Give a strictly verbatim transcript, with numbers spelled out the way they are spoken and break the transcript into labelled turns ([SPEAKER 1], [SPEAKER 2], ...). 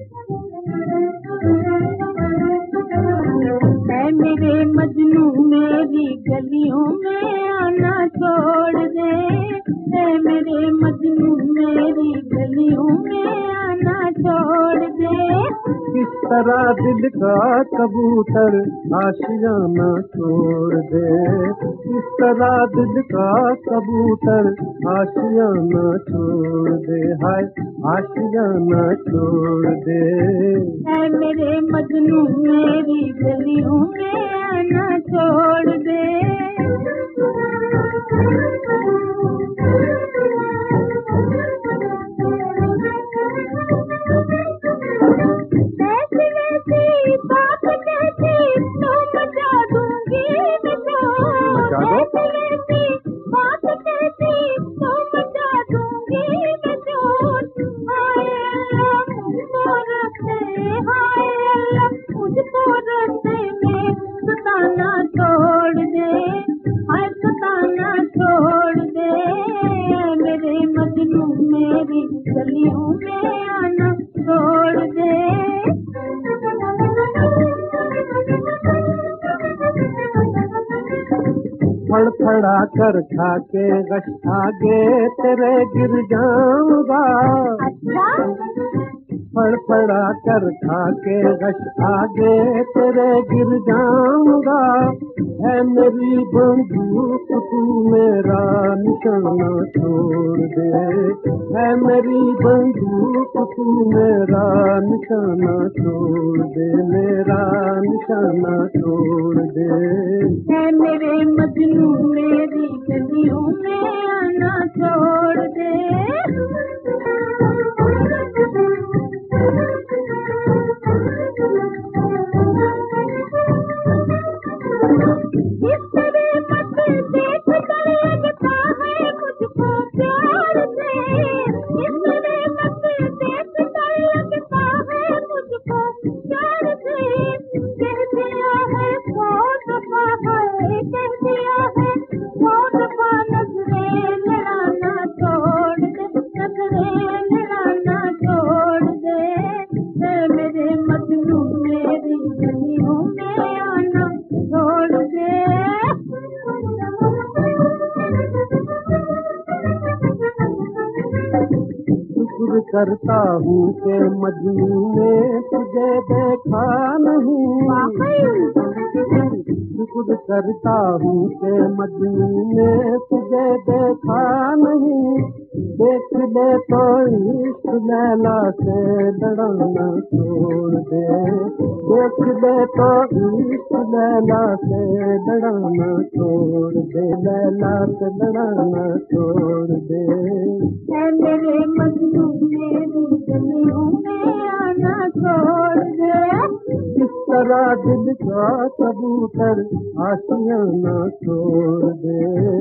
[SPEAKER 1] है मेरे मजनू मेरी गलियों में आना छोड़ दे, है मेरे मजनू मेरी गलियों में आना छोड़ दे।
[SPEAKER 2] किस तरह दिल का कबूतर आशियाना छोड़ दे, किस तरह दिल का कबूतर आशियाना छोड़ दे, हाय आशियाना छोड़ दे।
[SPEAKER 1] है मेरे मजनू मेरी गलियों में आना छोड़ दे। ऐसी वैसी बात कहती तो मचा दूंगी मैं शोर, ऐसी वैसी बात कहती तो मचा दूंगी मैं शोर। हाय अल्लाह मुझको रस्ते, हाय अल्लाह मुझको रस्ते में सताना छोड़ दे, हाय सताना छोड़ दे। मेरे मजनू मेरी गलियों में आना छोड़ दे।
[SPEAKER 2] फड़फड़ा कर खाके गश आगे तेरे गिर जाऊंगा,
[SPEAKER 1] अच्छा
[SPEAKER 2] फड़फड़ा कर खाके गश आगे तेरे गिर जाऊंगा। है मेरी बंदूक तू मेरा निशाना छोड़ दे, है मेरी बंदूक तू मेरा निशाना छोड़ दे, मेरा निशाना छोड़ दे।
[SPEAKER 1] है मेरे मजनू मेरी गलियों में आना छोड़ दे। इस तरह मत देख कर लगता है मुझको प्यार से, इस तरह मत देख कर लगता है मुझको प्यार से। कह दिया है सौ दफा, है कह दिया है सौ दफा नजरें लड़ाना छोड़ दे, नजरें लड़ाना छोड़ दे। है मेरे मजनू मेरी गलियों में आना छोड़ दे।
[SPEAKER 2] शुक्र करता हूँ कि मजनू ने तुझे देखा नहीं, शुक्र करता हूँ कि मजनू ने तुझे देखा नहीं। देख ले तो इश्क लैला से लड़ाना छोड़ दे, देख ले तो इश्क लैला से लड़ाना छोड़ दे, लैला से लड़ाना छोड़ दे।
[SPEAKER 1] है मेरे मजनू मेरी गलियों में आना छोड़ दे।
[SPEAKER 2] किस तरह दिल का कबूतर आशियाना छोड़ दे।